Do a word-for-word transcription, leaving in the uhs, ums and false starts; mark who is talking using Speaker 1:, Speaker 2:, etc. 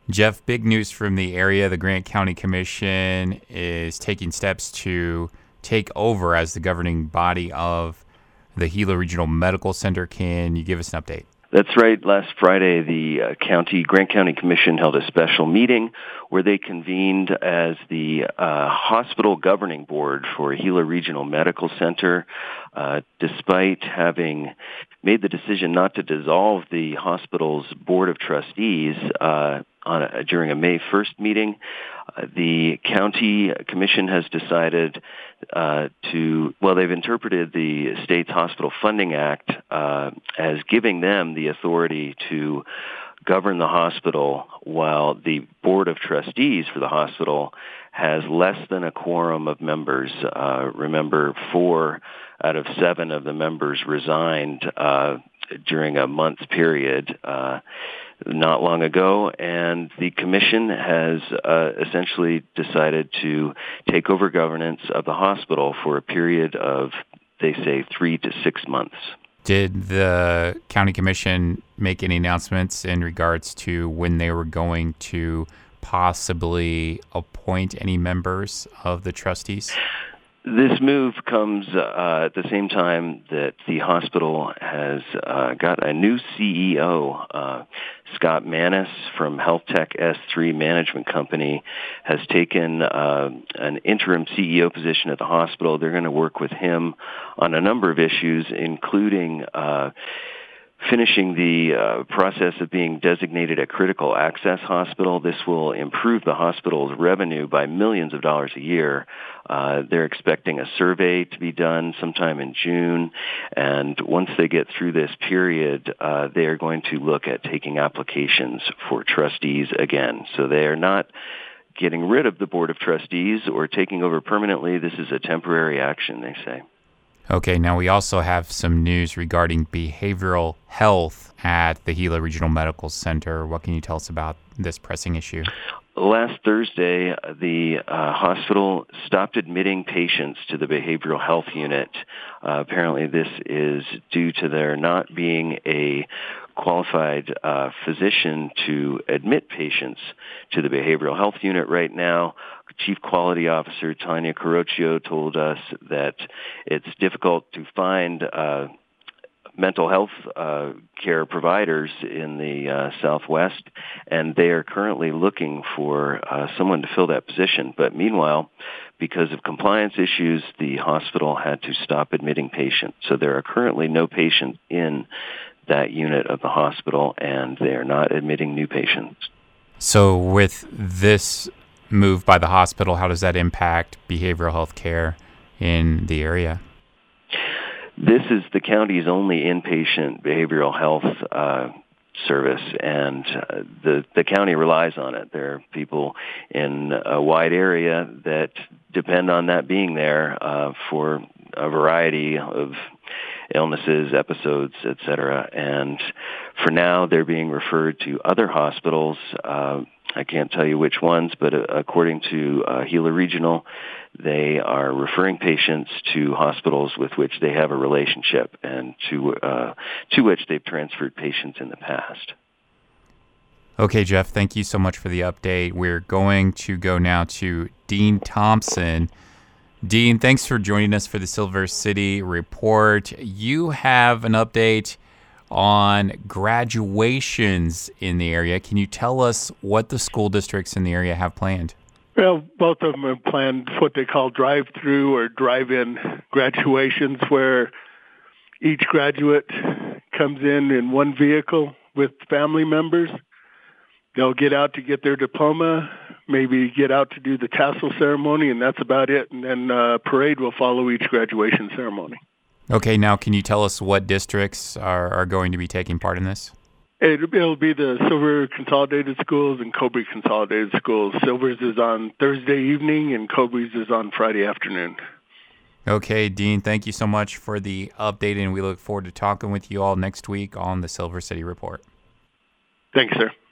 Speaker 1: Jeff, big news from the area. The Grant County Commission is taking steps to take over as the governing body of the Gila Regional Medical Center. Can you give us an update?
Speaker 2: That's right. Last Friday, the uh, county Grant County Commission held a special meeting where they convened as the uh, hospital governing board for Gila Regional Medical Center. Uh, despite having made the decision not to dissolve the hospital's board of trustees uh, on a, during a May first meeting, uh, the county commission has decided uh, to, well, they've interpreted the state's Hospital Funding Act uh, as giving them the authority to govern the hospital, while the board of trustees for the hospital has less than a quorum of members. Uh, remember, four out of seven of the members resigned uh, during a month period uh, not long ago, and the commission has uh, essentially decided to take over governance of the hospital for a period of, they say, three to six months.
Speaker 1: Did the county commission make any announcements in regards to when they were going to possibly appoint any members of the trustees?
Speaker 2: This move comes uh, at the same time that the hospital has uh, got a new C E O. Uh, Scott Manis from Health Tech S three Management Company has taken uh, an interim C E O position at the hospital. They're going to work with him on a number of issues, including uh, finishing the uh, process of being designated a critical access hospital. This will improve the hospital's revenue by millions of dollars a year. Uh, they're expecting a survey to be done sometime in June, and once they get through this period, uh, they are going to look at taking applications for trustees again. So they are not getting rid of the Board of Trustees or taking over permanently. This is a temporary action, they say.
Speaker 1: Okay, now we also have some news regarding behavioral health at the Gila Regional Medical Center. What can you tell us about this pressing issue?
Speaker 2: Last Thursday, the uh, hospital stopped admitting patients to the behavioral health unit. Uh, apparently this is due to there not being a qualified uh, physician to admit patients to the behavioral health unit right now. Chief Quality Officer Tanya Carocchio told us that it's difficult to find uh, mental health uh, care providers in the uh, Southwest, and they are currently looking for uh, someone to fill that position. But meanwhile, because of compliance issues, the hospital had to stop admitting patients. So there are currently no patients in that unit of the hospital, and they are not admitting new patients.
Speaker 1: So with this move by the hospital, how does that impact behavioral health care in the area?
Speaker 2: This is the county's only inpatient behavioral health uh, service, and uh, the the county relies on it. There are people in a wide area that depend on that being there uh, for a variety of illnesses, episodes, et cetera. And for now, they're being referred to other hospitals. Uh, I can't tell you which ones, but uh, according to uh, Gila Regional, they are referring patients to hospitals with which they have a relationship and to uh, to which they've transferred patients in the past.
Speaker 1: Okay, Jeff, thank you so much for the update. We're going to go now to Dean Thompson. Dean, thanks for joining us for the Silver City Report. You have an update on graduations in the area. Can you tell us what the school districts in the area have planned?
Speaker 3: Well, both of them have planned what they call drive-through or drive-in graduations, where each graduate comes in in one vehicle with family members. They'll get out to get their diploma, maybe get out to do the tassel ceremony, and that's about it. And then uh, parade will follow each graduation ceremony.
Speaker 1: Okay, now can you tell us what districts are, are going to be taking part in this?
Speaker 3: It, it'll be the Silver Consolidated Schools and Cobre Consolidated Schools. Silver's is on Thursday evening, and Cobre's is on Friday afternoon.
Speaker 1: Okay, Dean, thank you so much for the update, and we look forward to talking with you all next week on the Silver City Report.
Speaker 3: Thanks, sir.